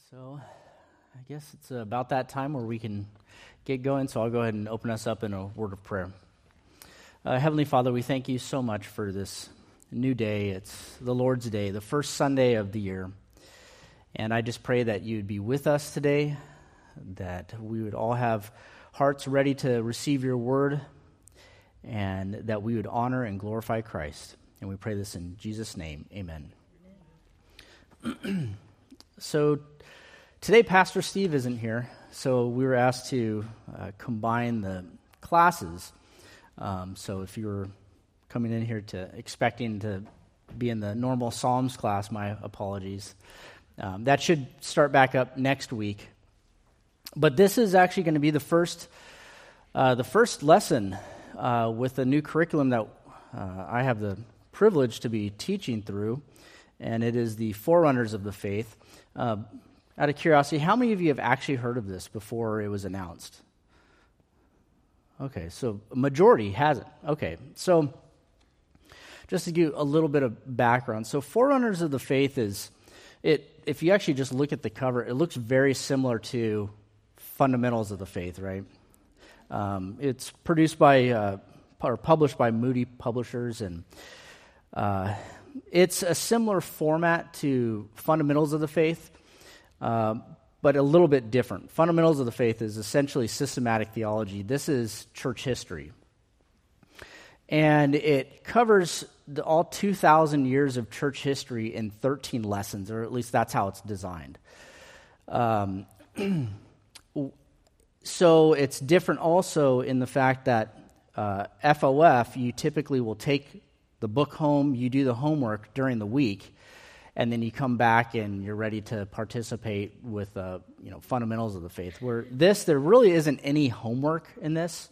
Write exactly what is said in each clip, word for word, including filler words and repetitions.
So, I guess it's about that time where we can get going, so I'll go ahead and open us up in a word of prayer. Uh, Heavenly Father, we thank you so much for this new day. It's the Lord's Day, the first Sunday of the year. And I just pray that you'd be with us today, that we would all have hearts ready to receive your word, and that we would honor and glorify Christ. And we pray this in Jesus' name. Amen. So, today, Pastor Steve isn't here, so we were asked to uh, combine the classes. Um, so if you were coming in here to expecting to be in the normal Psalms class, my apologies. Um, that should start back up next week. But this is actually going to be the first, uh, the first lesson uh, with the new curriculum that uh, I have the privilege to be teaching through, and it is the Forerunners of the Faith. Uh, Out of curiosity, how many of you have actually heard of this before it was announced? Okay, so a majority hasn't. Okay, so just to give a little bit of background. So Forerunners of the Faith is, it. if you actually just look at the cover, it looks very similar to Fundamentals of the Faith, right? Um, it's produced by, uh, or published by Moody Publishers, and uh, it's a similar format to Fundamentals of the Faith, Uh, but a little bit different. Fundamentals of the Faith is essentially systematic theology. This is church history. And it covers the, all two thousand years of church history in thirteen lessons, or at least that's how it's designed. Um, so it's different also in the fact that uh, F O F, you typically will take the book home, you do the homework during the week, and then you come back and you're ready to participate with, uh, you know, Fundamentals of the Faith. Where this, there really isn't any homework in this.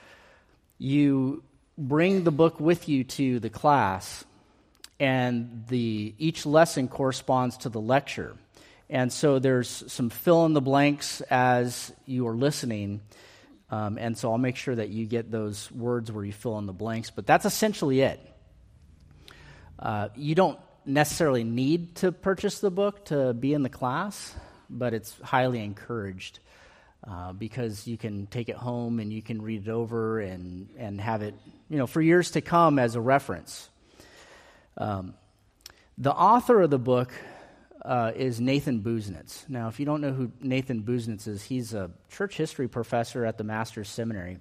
You bring the book with you to the class, and the each lesson corresponds to the lecture. And so there's some fill in the blanks as you are listening, um, and so I'll make sure that you get those words where you fill in the blanks. But that's essentially it. Uh, you don't necessarily need to purchase the book to be in the class, but it's highly encouraged uh, because you can take it home and you can read it over and, and have it, you know, for years to come as a reference. Um, the author of the book uh, is Nathan Busenitz. Now, if you don't know who Nathan Busenitz is, he's a church history professor at the Master's Seminary.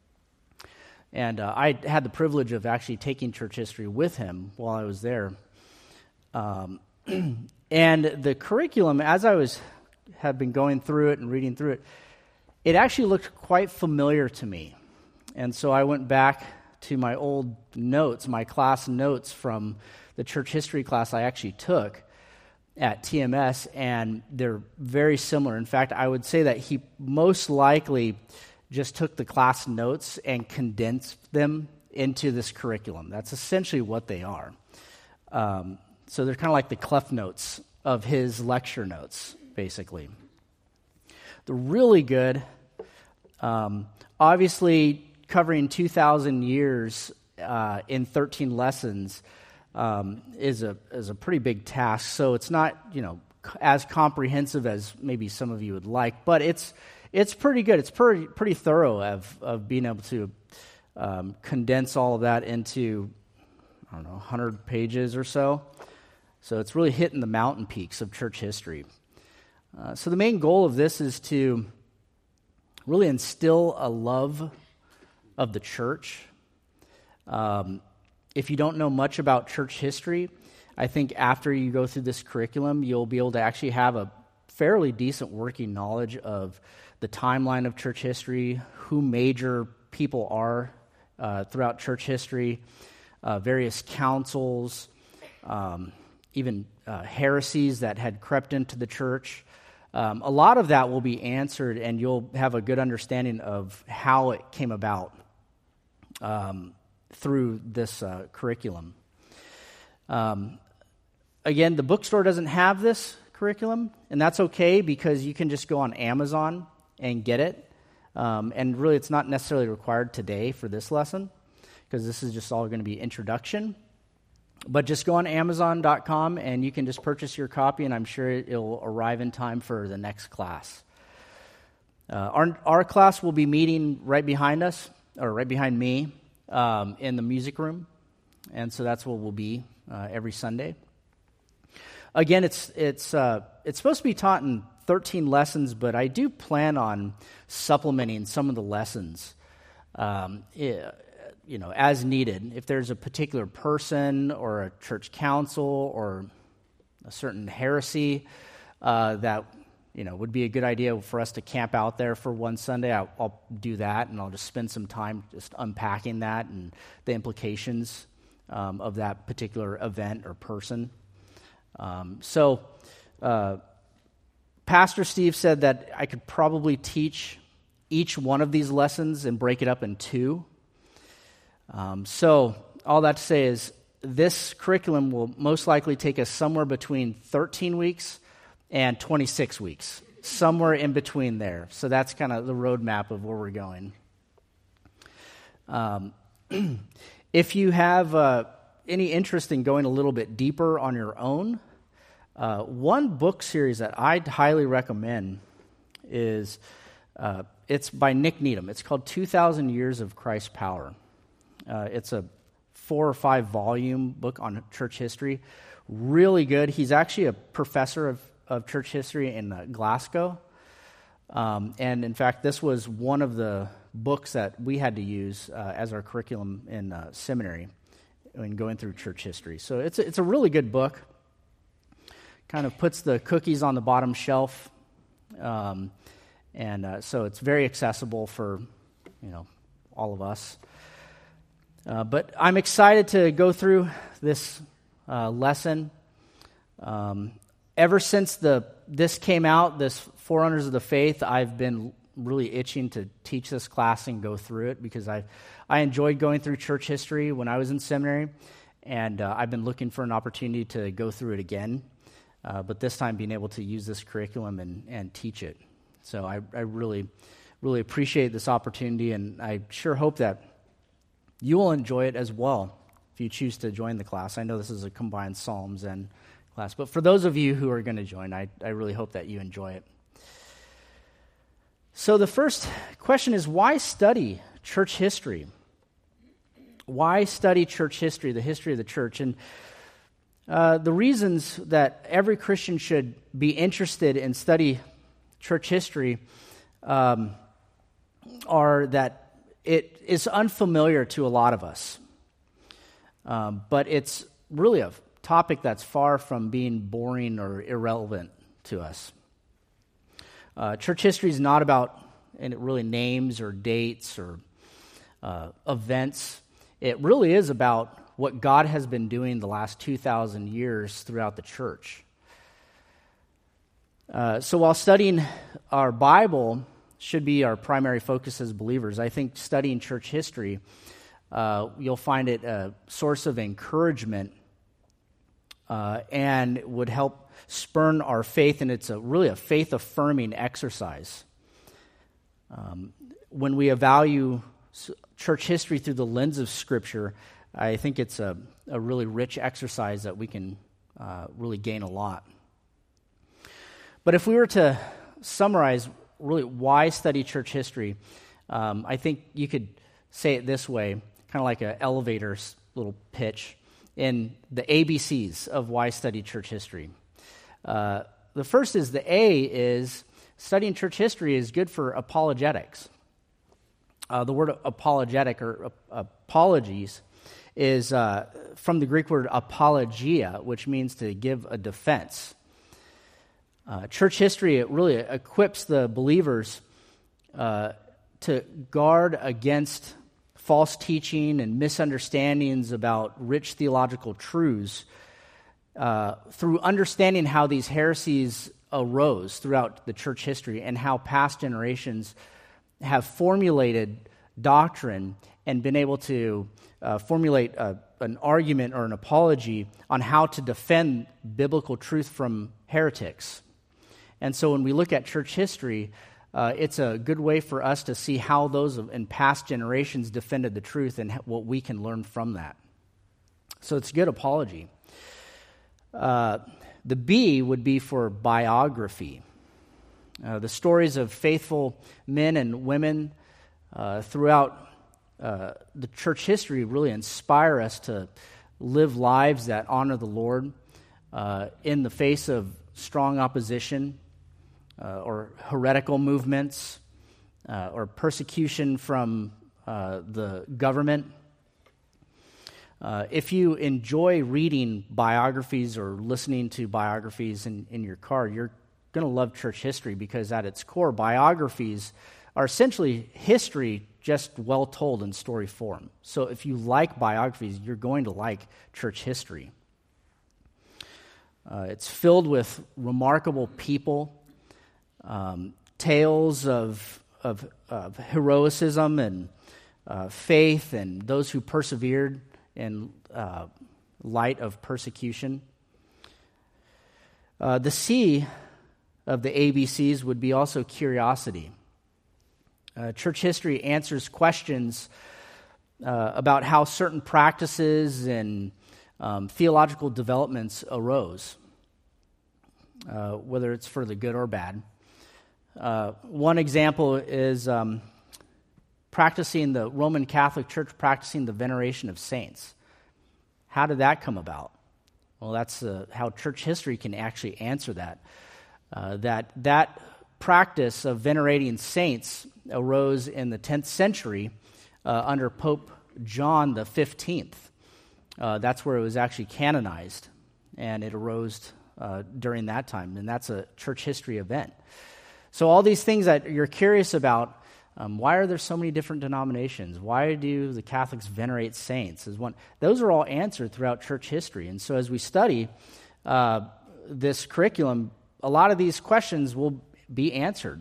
And uh, I had the privilege of actually taking church history with him while I was there. Um, and the curriculum, as I was have been going through it and reading through it, it actually looked quite familiar to me. And so I went back to my old notes, my class notes from the church history class I actually took at T M S, and they're very similar. In fact, I would say that he most likely just took the class notes and condensed them into this curriculum. That's essentially what they are. Um, So they're kind of like the Cliff Notes of his lecture notes, basically. They're really good. Um, obviously, covering two thousand years uh, in thirteen lessons um, is a is a pretty big task. So it's not, you know, as comprehensive as maybe some of you would like, but it's it's pretty good. It's pretty pretty thorough of of being able to um, condense all of that into, I don't know, one hundred pages or so. So it's really hitting the mountain peaks of church history. Uh, so the main goal of this is to really instill a love of the church. Um, if you don't know much about church history, I think after you go through this curriculum, you'll be able to actually have a fairly decent working knowledge of the timeline of church history, who major people are uh, throughout church history, uh, various councils, um, even uh, heresies that had crept into the church. Um, a lot of that will be answered, and you'll have a good understanding of how it came about um, through this uh, curriculum. Um, again, the bookstore doesn't have this curriculum, and that's okay because you can just go on Amazon and get it. Um, and really, it's not necessarily required today for this lesson because this is just all going to be introduction. But just go on amazon dot com and you can just purchase your copy, and I'm sure it'll arrive in time for the next class. Uh, our, our class will be meeting right behind us, or right behind me, um, in the music room. And so that's where we'll be uh, every Sunday. Again, it's it's uh, it's supposed to be taught in thirteen lessons, but I do plan on supplementing some of the lessons, um, you know, as needed. If there's a particular person or a church council or a certain heresy uh, that, you know, would be a good idea for us to camp out there for one Sunday, I'll, I'll do that, and I'll just spend some time just unpacking that and the implications um, of that particular event or person. Um, so, uh, Pastor Steve said that I could probably teach each one of these lessons and break it up in two. Um, so, all that to say is this curriculum will most likely take us somewhere between thirteen weeks and twenty-six weeks, somewhere in between there. So that's kind of the roadmap of where we're going. Um, if you have uh, any interest in going a little bit deeper on your own, uh, one book series that I'd highly recommend is, uh, it's by Nick Needham. It's called two thousand Years of Christ's Power. Uh, it's a four or five volume book on church history. Really good. He's actually a professor of, of church history in uh, Glasgow. Um, and in fact, this was one of the books that we had to use uh, as our curriculum in uh, seminary when going through church history. So it's a, it's a really good book. Kind of puts the cookies on the bottom shelf. Um, and uh, so it's very accessible for, you know, all of us. Uh, but I'm excited to go through this uh, lesson. Um, ever since the this came out, this Forerunners of the Faith, I've been really itching to teach this class and go through it because I I enjoyed going through church history when I was in seminary, and uh, I've been looking for an opportunity to go through it again, uh, but this time being able to use this curriculum and, and teach it. So I, I really, really appreciate this opportunity, and I sure hope that you will enjoy it as well if you choose to join the class. I know this is a combined Psalms and class, but for those of you who are going to join, I, I really hope that you enjoy it. So the first question is, why study church history? Why study church history, the history of the church? And uh, the reasons that every Christian should be interested in study church history um, are that it is unfamiliar to a lot of us, um, but it's really a topic that's far from being boring or irrelevant to us. Uh, church history is not about and it really names or dates or uh, events. It really is about what God has been doing the last two thousand years throughout the church. Uh, so while studying our Bible should be our primary focus as believers, I think studying church history, uh, you'll find it a source of encouragement uh, and would help spurn our faith, and it's a really a faith-affirming exercise. Um, when we evaluate church history through the lens of Scripture, I think it's a, a really rich exercise that we can uh, really gain a lot. But if we were to summarize really why study church history, um, I think you could say it this way, kind of like an elevator little pitch, in the A B Cs of why study church history. Uh, the first is the A is studying church history is good for apologetics. Uh, the word apologetic or uh, apologies is uh, from the Greek word apologia, which means to give a defense. Uh, church history, it really equips the believers uh, to guard against false teaching and misunderstandings about rich theological truths uh, through understanding how these heresies arose throughout the church history and how past generations have formulated doctrine and been able to uh, formulate a, an argument or an apology on how to defend biblical truth from heretics. And so when we look at church history, uh, it's a good way for us to see how those in past generations defended the truth and what we can learn from that. So it's good apology. Uh, the B would be for biography. Uh, the stories of faithful men and women uh, throughout uh, the church history really inspire us to live lives that honor the Lord uh, in the face of strong opposition uh, or heretical movements uh, or persecution from uh, the government. Uh, if you enjoy reading biographies or listening to biographies in, in your car, you're going to love church history, because at its core, biographies are essentially history just well told in story form. So if you like biographies, you're going to like church history. Uh, it's filled with remarkable people, um, tales of, of, of heroism and uh, faith, and those who persevered in uh, light of persecution. Uh, the C of the A B Cs would be also curiosity. Uh, church history answers questions uh, about how certain practices and um, theological developments arose, uh, whether it's for the good or bad. Uh, one example is um, practicing the Roman Catholic Church, practicing the veneration of saints. How did that come about? Well, that's uh, how church history can actually answer that. Uh, that that practice of venerating saints arose in the tenth century uh, under Pope John the fifteenth. Uh, that's where it was actually canonized, and it arose uh, during that time, and that's a church history event. So all these things that you're curious about, um, why are there so many different denominations? Why do the Catholics venerate saints? Is one, those are all answered throughout church history. And so as we study uh, this curriculum, a lot of these questions will be answered.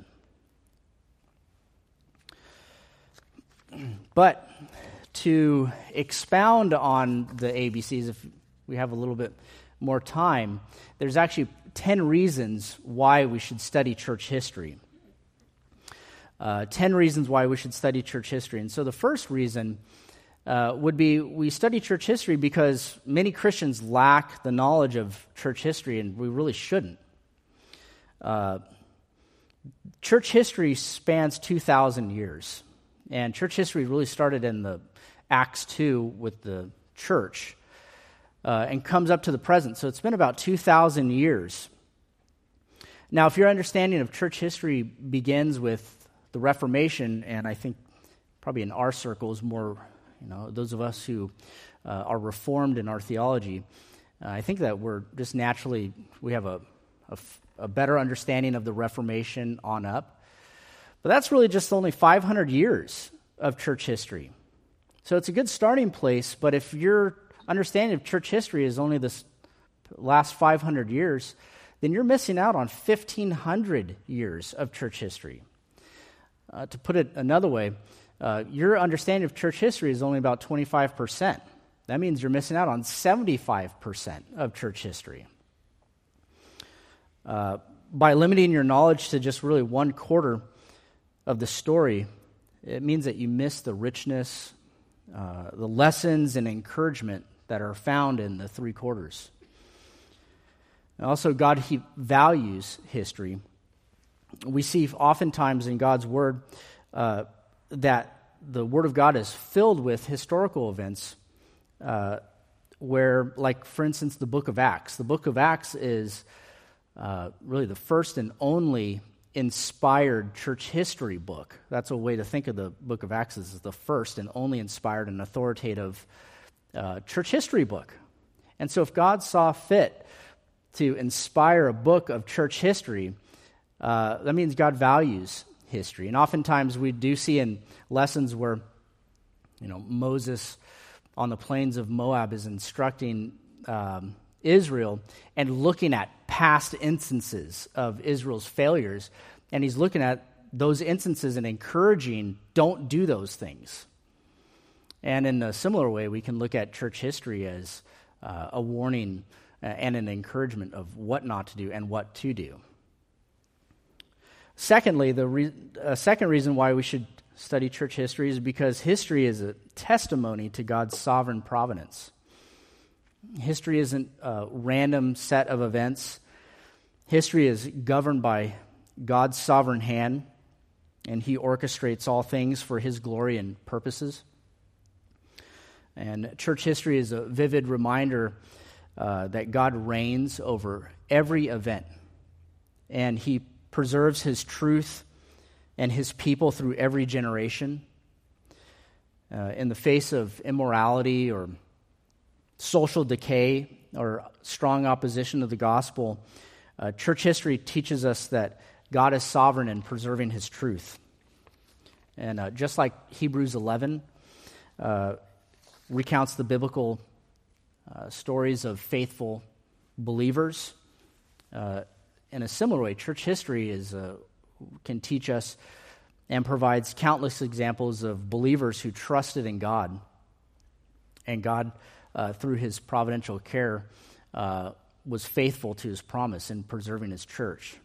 But to expound on the A B Cs, if we have a little bit more time, there's actually ten reasons why we should study church history. Uh, ten reasons why we should study church history. And so the first reason uh, would be we study church history because many Christians lack the knowledge of church history, and we really shouldn't. Uh, church history spans two thousand years, and church history really started in the Acts two with the church uh, and comes up to the present. So it's been about two thousand years. Now, if your understanding of church history begins with the Reformation, and I think probably in our circles more, you know, those of us who uh, are reformed in our theology, uh, I think that we're just naturally, we have a, a, a better understanding of the Reformation on up. But that's really just only five hundred years of church history. So it's a good starting place, but if your understanding of church history is only this last five hundred years, then you're missing out on fifteen hundred years of church history. Uh, to put it another way, uh, your understanding of church history is only about twenty-five percent. That means you're missing out on seventy-five percent of church history. Uh, by limiting your knowledge to just really one quarter of the story, it means that you miss the richness, uh, the lessons and encouragement that are found in the three quarters. And also, God he values history. We see oftentimes in God's Word uh, that the Word of God is filled with historical events uh, where, like, for instance, the book of Acts. The book of Acts is uh, really the first and only inspired church history book. That's a way to think of the book of Acts, as the first and only inspired and authoritative uh, church history book. And so if God saw fit to inspire a book of church history, Uh, that means God values history. And oftentimes we do see in lessons where, you know, Moses on the plains of Moab is instructing um, Israel and looking at past instances of Israel's failures. And he's looking at those instances and encouraging, don't do those things. And in a similar way, we can look at church history as uh, a warning and an encouragement of what not to do and what to do. Secondly, the re- uh, second reason why we should study church history is because history is a testimony to God's sovereign providence. History isn't a random set of events. History is governed by God's sovereign hand, and he orchestrates all things for his glory and purposes. And church history is a vivid reminder uh, that God reigns over every event, and he preserves his truth and his people through every generation. Uh, in the face of immorality or social decay or strong opposition to the gospel, uh, church history teaches us that God is sovereign in preserving his truth. And uh, just like Hebrews eleven uh, recounts the biblical uh, stories of faithful believers, uh, in a similar way, church history is uh, can teach us and provides countless examples of believers who trusted in God, and God, uh, through his providential care, uh, was faithful to his promise in preserving his church.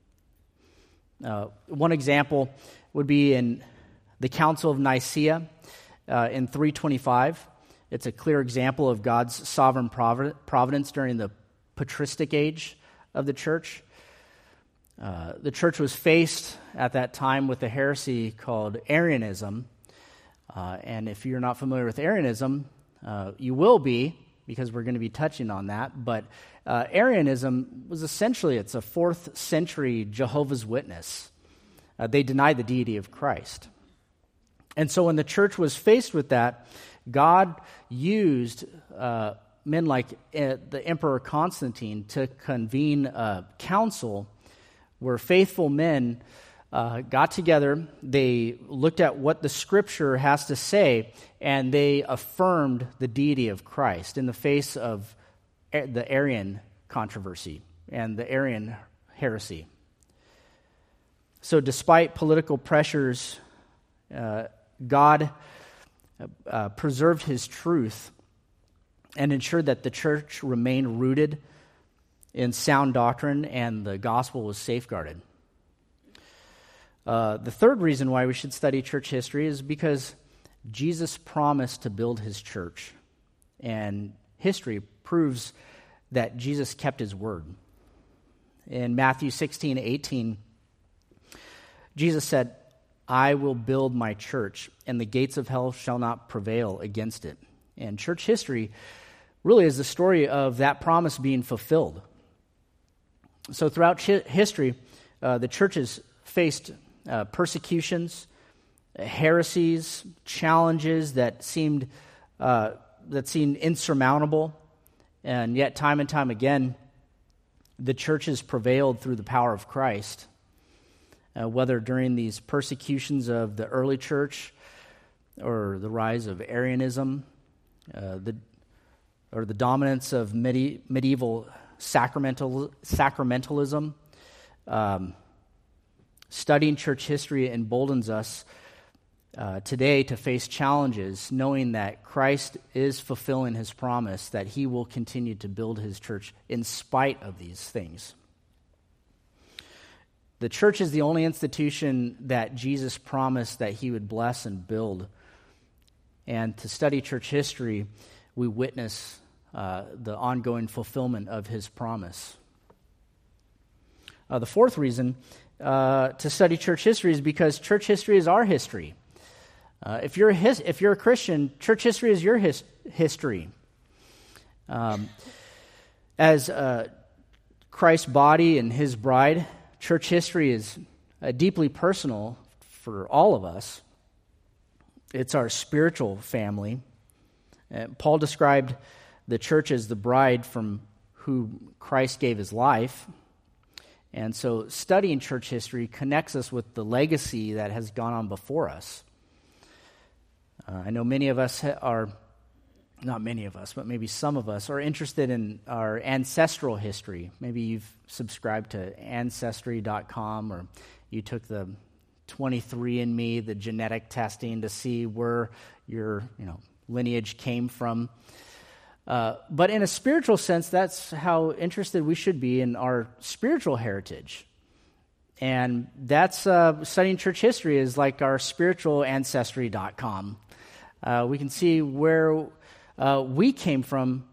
Uh, one example would be in the Council of Nicaea uh, in three twenty-five. It's a clear example of God's sovereign providence during the patristic age of the church. Uh, the church was faced at that time with a heresy called Arianism. Uh, and if you're not familiar with Arianism, uh, you will be, because we're going to be touching on that. But uh, Arianism was essentially, it's a fourth century Jehovah's Witness. Uh, they denied the deity of Christ. And so when the church was faced with that, God used uh, men like uh, the Emperor Constantine to convene a council where faithful men uh, got together, they looked at what the Scripture has to say, and they affirmed the deity of Christ in the face of the Arian controversy and the Arian heresy. So despite political pressures, uh, God uh, preserved his truth and ensured that the church remained rooted in sound doctrine, and the gospel was safeguarded. Uh, the third reason why we should study church history is because Jesus promised to build his church, and history proves that Jesus kept his word. In Matthew sixteen eighteen, Jesus said, "I will build my church, and the gates of hell shall not prevail against it." And church history really is the story of that promise being fulfilled. So throughout history, uh, the church has faced uh, persecutions, heresies, challenges that seemed uh, that seemed insurmountable, and yet time and time again, the church has prevailed through the power of Christ. Uh, whether during these persecutions of the early church, or the rise of Arianism, uh, the or the dominance of medi- medieval Sacramental, sacramentalism. Um, studying church history emboldens us uh, today to face challenges, knowing that Christ is fulfilling his promise that he will continue to build his church in spite of these things. The church is the only institution that Jesus promised that he would bless and build. And to study church history, we witness Uh, the ongoing fulfillment of his promise. Uh, the fourth reason uh, to study church history is because church history is our history. Uh, if you're a his, if you're a Christian, church history is your his, history. Um, as uh, Christ's body and his bride, church history is uh, deeply personal for all of us. It's our spiritual family. Uh, Paul described the church as the bride from whom Christ gave his life. And so studying church history connects us with the legacy that has gone on before us. Uh, I know many of us ha- are, not many of us, but maybe some of us are interested in our ancestral history. Maybe you've subscribed to Ancestry dot com, or you took the twenty-three and me, the genetic testing, to see where your you know lineage came from. Uh, but in a spiritual sense, that's how interested we should be in our spiritual heritage. And that's uh, studying church history is like our spiritual Ancestry dot com. Uh, we can see where uh, we came from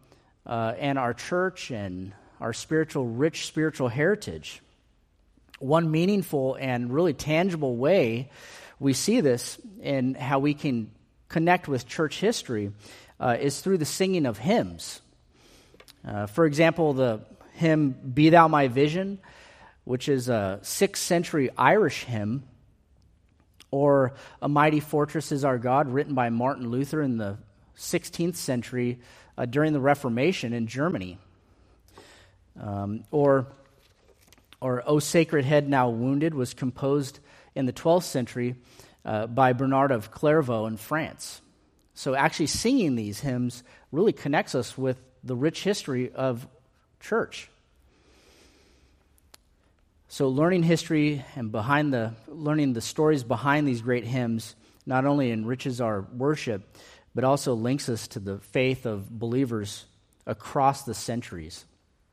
uh, and our church and our spiritual, rich spiritual heritage. One meaningful and really tangible way we see this in how we can connect with church history uh, is through the singing of hymns. Uh, for example, the hymn Be Thou My Vision, which is a sixth century Irish hymn, or A Mighty Fortress Is Our God, written by Martin Luther in the sixteenth century uh, during the Reformation in Germany. Um, or, or O Sacred Head Now Wounded was composed in the twelfth century uh, by Bernard of Clairvaux in France. So actually singing these hymns really connects us with the rich history of church. So learning history and behind the learning the stories behind these great hymns not only enriches our worship, but also links us to the faith of believers across the centuries.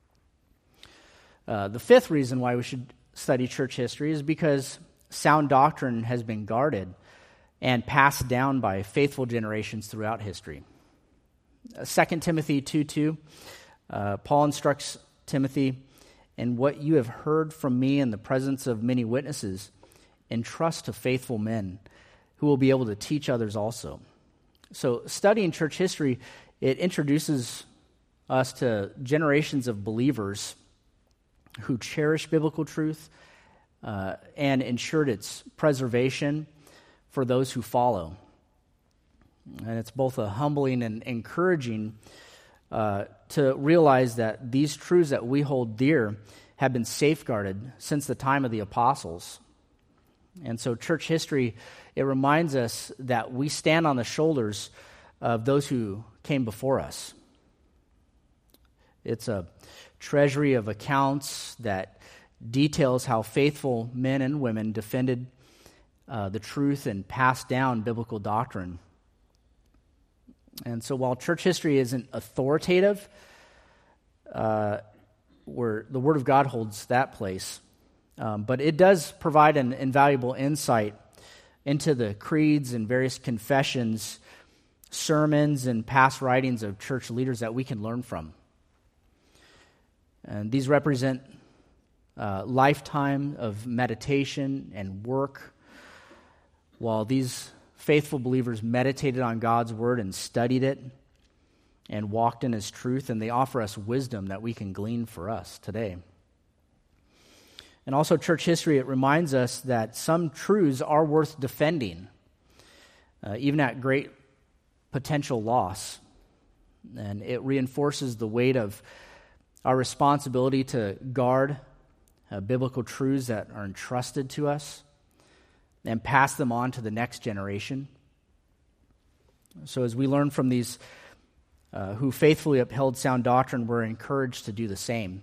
Uh, the fifth reason why we should study church history is because sound doctrine has been guarded and passed down by faithful generations throughout history. Uh, Second Timothy two two, uh, Paul instructs Timothy, "And what you have heard from me in the presence of many witnesses, entrust to faithful men who will be able to teach others also." So studying church history, it introduces us to generations of believers who cherish biblical truth uh, and ensured its preservation for those who follow. And it's both a humbling and encouraging uh, to realize that these truths that we hold dear have been safeguarded since the time of the apostles. And so church history, it reminds us that we stand on the shoulders of those who came before us. It's a treasury of accounts that details how faithful men and women defended uh, the truth and passed down biblical doctrine. And so while church history isn't authoritative, uh, where the Word of God holds that place, um, but it does provide an invaluable insight into the creeds and various confessions, sermons, and past writings of church leaders that we can learn from. And these represent a lifetime of meditation and work, while these faithful believers meditated on God's Word and studied it and walked in His truth, and they offer us wisdom that we can glean for us today. And also church history, it reminds us that some truths are worth defending, uh, even at great potential loss. And it reinforces the weight of our responsibility to guard uh, biblical truths that are entrusted to us and pass them on to the next generation. So as we learn from these uh, who faithfully upheld sound doctrine, we're encouraged to do the same.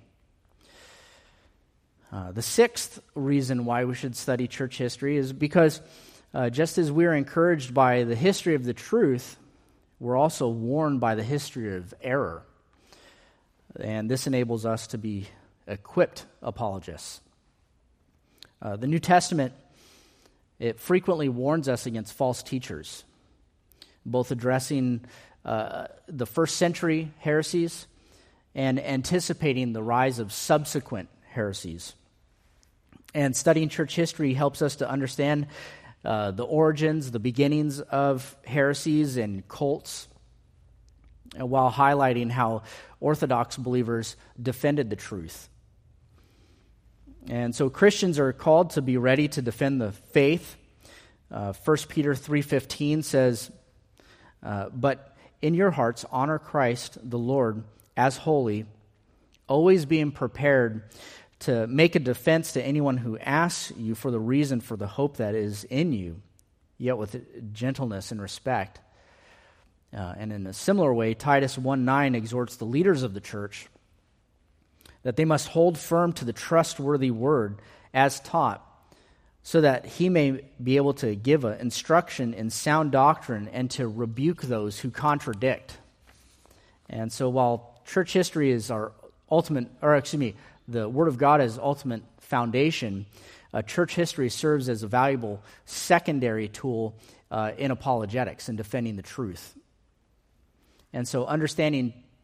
Uh, the sixth reason why we should study church history is because uh, just as we're encouraged by the history of the truth, we're also warned by the history of error. And this enables us to be equipped apologists. Uh, the New Testament, it frequently warns us against false teachers, both addressing uh, the first century heresies and anticipating the rise of subsequent heresies. And studying church history helps us to understand uh, the origins, the beginnings of heresies and cults, and while highlighting how Orthodox believers defended the truth. And so Christians are called to be ready to defend the faith. Uh, First Peter three fifteen says, uh, "But in your hearts honor Christ the Lord as holy, always being prepared to make a defense to anyone who asks you for the reason for the hope that is in you, yet with gentleness and respect." Uh, and in a similar way, Titus one nine exhorts the leaders of the church that they must hold firm to the trustworthy word as taught, so that he may be able to give an instruction in sound doctrine and to rebuke those who contradict. And so while church history is our ultimate, or excuse me, the Word of God is ultimate foundation, uh, church history serves as a valuable secondary tool uh, in apologetics and defending the truth. And so understanding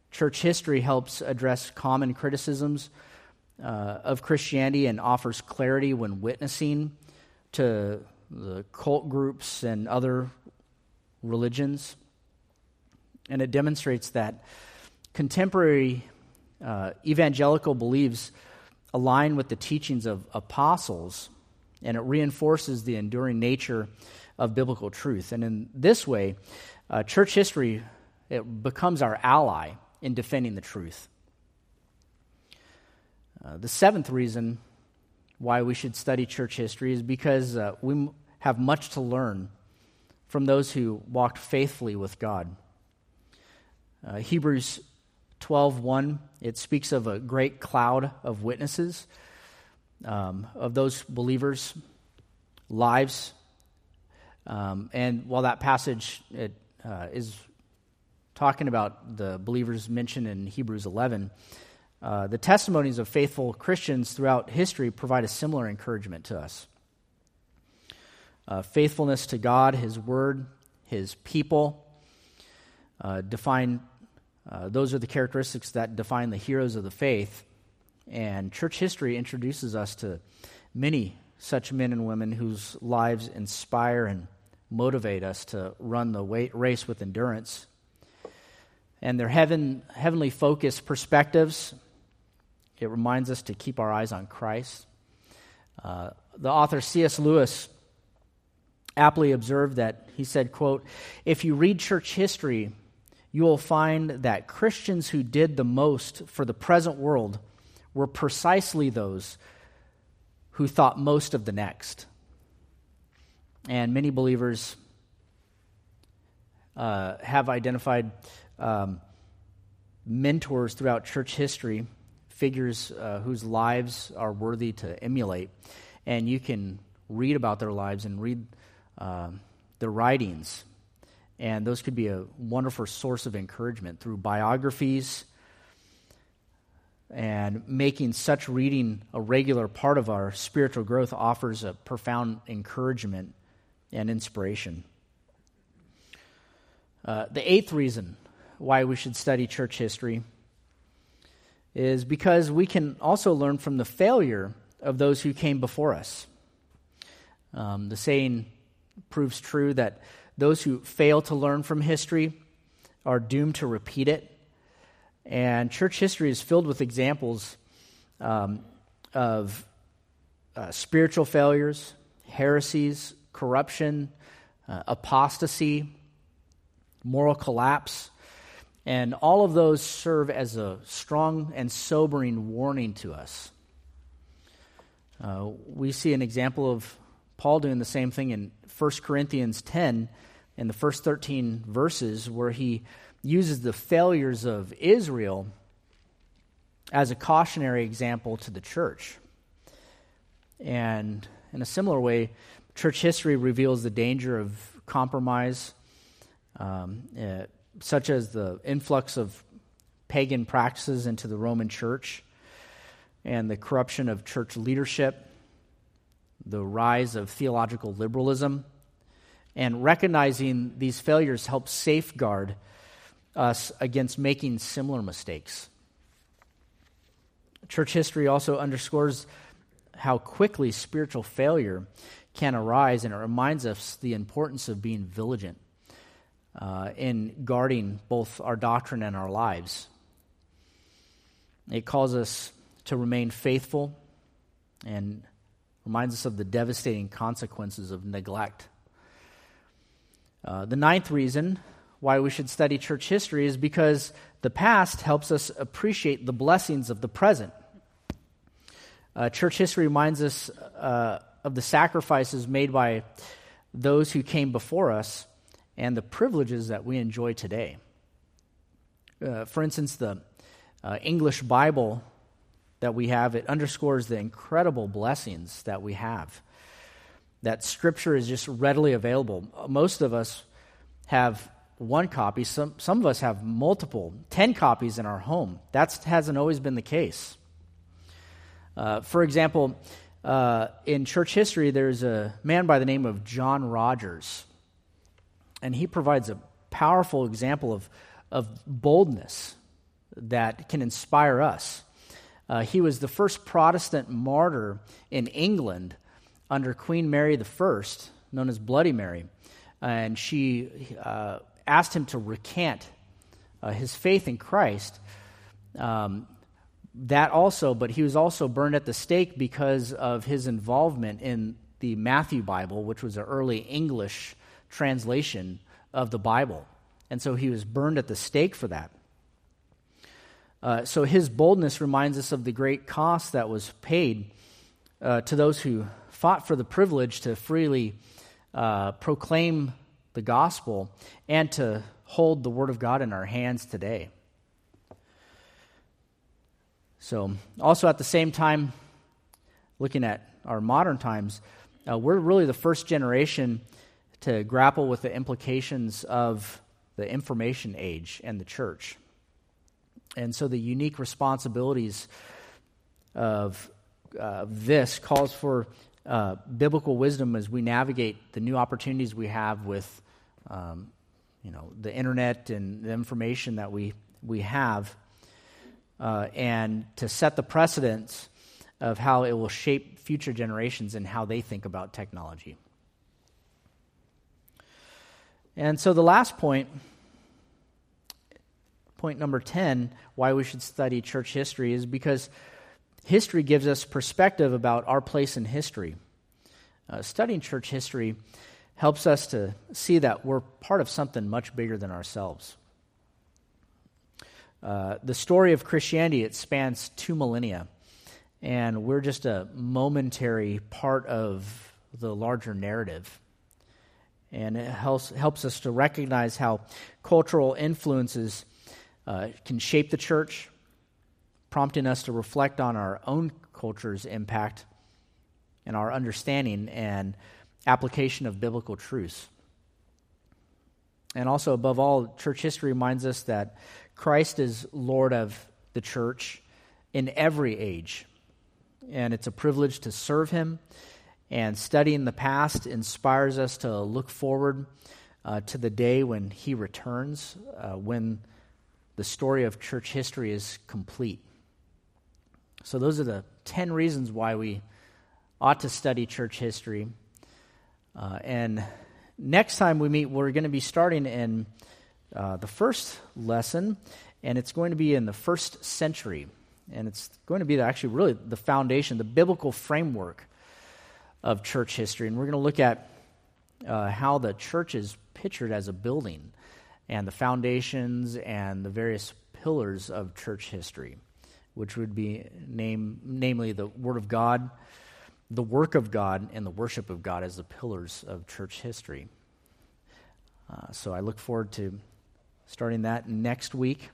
Church history helps address common criticisms uh, of Christianity and offers clarity when witnessing to the cult groups and other religions. And it demonstrates that contemporary uh, evangelical beliefs align with the teachings of apostles, and it reinforces the enduring nature of biblical truth. And in this way, uh, church history, it becomes our ally in defending the truth. Uh, the seventh reason why we should study church history is because uh, we m- have much to learn from those who walked faithfully with God. Uh, Hebrews twelve one, it speaks of a great cloud of witnesses, um, of those believers' lives. Um, and while that passage it, uh, is talking about the believers mentioned in Hebrews eleven, uh, the testimonies of faithful Christians throughout history provide a similar encouragement to us. Uh, faithfulness to God, His Word, His people, uh, define, uh, those are the characteristics that define the heroes of the faith. And church history introduces us to many such men and women whose lives inspire and motivate us to run the wa- race with endurance. And their heaven, heavenly focused perspectives, it reminds us to keep our eyes on Christ. Uh, the author C S Lewis aptly observed that, he said, quote, "If you read church history, you will find that Christians who did the most for the present world were precisely those who thought most of the next." And many believers uh, have identified um, mentors throughout church history, figures uh, whose lives are worthy to emulate. And you can read about their lives and read uh, their writings. And those could be a wonderful source of encouragement through biographies. And making such reading a regular part of our spiritual growth offers a profound encouragement and inspiration. Uh, the eighth reason why we should study church history is because we can also learn from the failure of those who came before us. Um, the saying proves true that those who fail to learn from history are doomed to repeat it. And church history is filled with examples um, of uh, spiritual failures, heresies, corruption, uh, apostasy, moral collapse. And all of those serve as a strong and sobering warning to us. Uh, we see an example of Paul doing the same thing in First Corinthians ten, in the first thirteen verses, where he uses the failures of Israel as a cautionary example to the church. And in a similar way, church history reveals the danger of compromise, um, uh, such as the influx of pagan practices into the Roman church and the corruption of church leadership, the rise of theological liberalism. And recognizing these failures helps safeguard us against making similar mistakes. Church history also underscores how quickly spiritual failure can arise, and it reminds us the importance of being vigilant uh, in guarding both our doctrine and our lives. It calls us to remain faithful and reminds us of the devastating consequences of neglect. Uh, the ninth reason why we should study church history is because the past helps us appreciate the blessings of the present. Uh, church history reminds us uh, of the sacrifices made by those who came before us and the privileges that we enjoy today. Uh, for instance, the uh, English Bible that we have, it underscores the incredible blessings that we have. That Scripture is just readily available. Most of us have one copy. Some some of us have multiple, ten copies in our home. That hasn't always been the case. Uh, for example, uh, in church history, there's a man by the name of John Rogers, and he provides a powerful example of, of boldness that can inspire us. Uh, he was the first Protestant martyr in England under Queen Mary the First, known as Bloody Mary. And she uh, asked him to recant uh, his faith in Christ. Um, that also, but he was also burned at the stake because of his involvement in the Matthew Bible, which was an early English translation of the Bible. And so he was burned at the stake for that. Uh, so his boldness reminds us of the great cost that was paid uh, to those who fought for the privilege to freely uh, proclaim the gospel and to hold the Word of God in our hands today. So also at the same time, looking at our modern times, uh, we're really the first generation to grapple with the implications of the information age and the church. And so the unique responsibilities of uh, this calls for uh, biblical wisdom as we navigate the new opportunities we have with, um, you know, the internet and the information that we we have, uh, and to set the precedents of how it will shape future generations and how they think about technology. And so the last point, point number ten, why we should study church history is because history gives us perspective about our place in history. Uh, studying church history helps us to see that we're part of something much bigger than ourselves. Uh, the story of Christianity, it spans two millennia, and we're just a momentary part of the larger narrative. And it helps helps us to recognize how cultural influences uh, can shape the church, prompting us to reflect on our own culture's impact and our understanding and application of biblical truths. And also, above all, church history reminds us that Christ is Lord of the church in every age, and it's a privilege to serve him. And studying the past inspires us to look forward uh, to the day when he returns, uh, when the story of church history is complete. So those are the ten reasons why we ought to study church history. Uh, and next time we meet, we're going to be starting in uh, the first lesson, and it's going to be in the first century. And it's going to be actually really the foundation, the biblical framework of church history. And we're going to look at uh, how the church is pictured as a building and the foundations and the various pillars of church history, which would be name, namely the Word of God, the work of God, and the worship of God as the pillars of church history. Uh, so I look forward to starting that next week.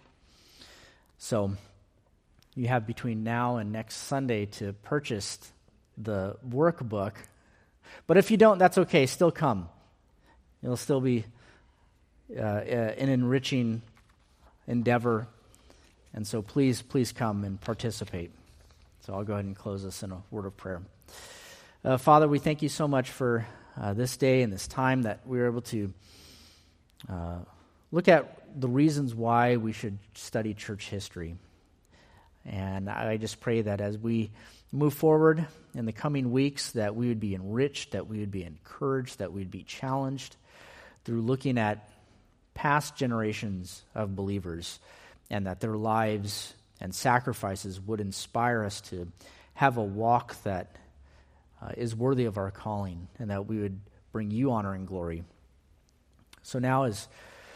So you have between now and next Sunday to purchase the workbook. But if you don't, that's okay. Still come. It'll still be uh, an enriching endeavor. And so please, please come and participate. So I'll go ahead and close this in a word of prayer. Uh, Father, we thank you so much for uh, this day and this time that we were able to uh, look at the reasons why we should study church history. And I just pray that as we move forward in the coming weeks, that we would be enriched, that we would be encouraged, that we'd be challenged through looking at past generations of believers, and that their lives and sacrifices would inspire us to have a walk that uh, is worthy of our calling, and that we would bring you honor and glory. So now as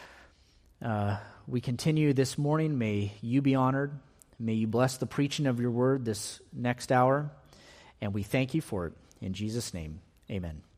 uh, we continue this morning, may you be honored. May you bless the preaching of your word this next hour, and we thank you for it. In Jesus' name, amen.